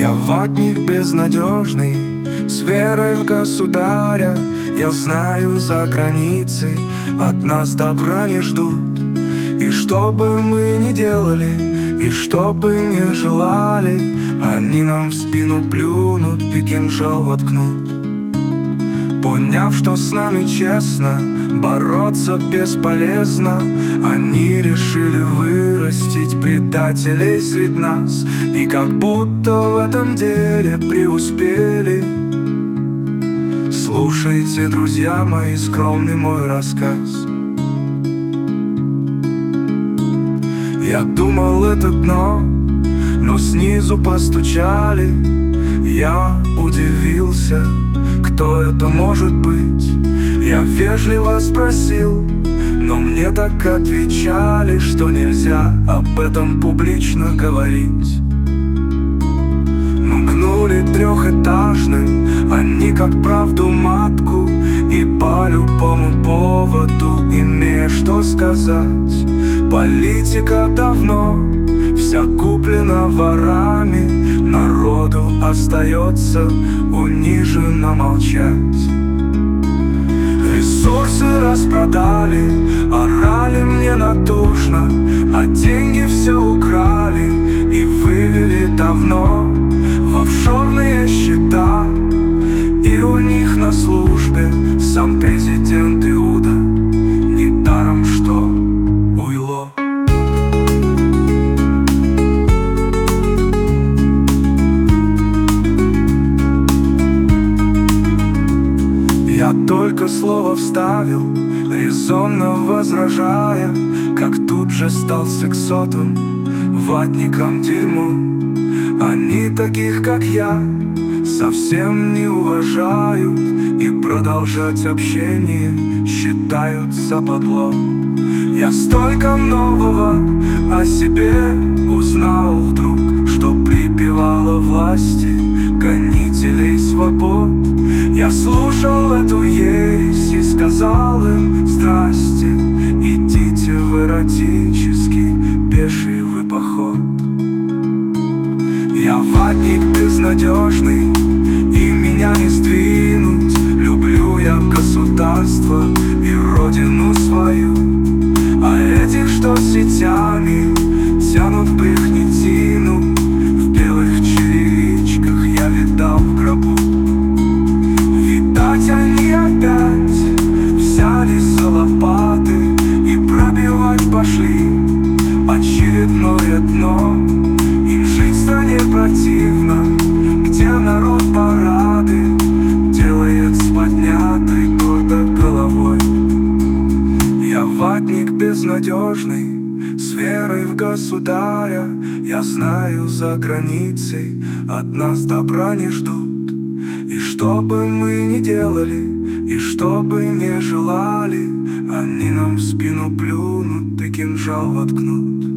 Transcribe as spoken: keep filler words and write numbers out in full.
Я ватник безнадежный, с верой в государя. Я знаю, за границей от нас добра не ждут. И что бы мы ни делали, и что бы ни желали, они нам в спину плюнут и кинжал воткнут. Поняв, что с нами честно бороться бесполезно, они решили вырастить предателей среди нас. И как будто в этом деле преуспели. Слушайте, друзья мои, скромный мой рассказ. Я думал, это дно, но снизу постучали. Я удивился, кто это может быть. Я вежливо спросил, но мне так отвечали, что нельзя об этом публично говорить. Мы гнули трехэтажным, они как правду матку, и по любому поводу имея что сказать. Политика давно вся куплена ворами, народу остается униженно молчать. Ресурсы распродали, орали мне натужно, а деньги все украли и вывели давно в офшорные счета. И у них на службе сам президент Иуда, недаром что уйло. Я только слово вставил, резонно возражая, как тут же стал сексотом, ватником дерьмом. Они таких, как я, совсем не уважают и продолжать общение считают западло. Я столько нового о себе узнал вдруг, что припевало власти гонителей свобод. Я слушал эту ересь и сказал им: здрасте, идите в эротический пеший вы поход. Я ватник безнадежный, и меня не сдвинуть. Люблю я государство и родину свою, а этих, что сетями тянут в брехнетину, в белых черевичках я видал в гробу. Видать, они опять взялись за лопаты и пробивать пошли очередное дно. Им жить в стране противно, где народ парады делает с поднятой гордо головой. Я ватник безнадежный, с верой в государя. Я знаю, за границей от нас добра не ждут. И что бы мы ни делали, и что бы ни желали, они нам в спину плюнут и кинжал воткнут.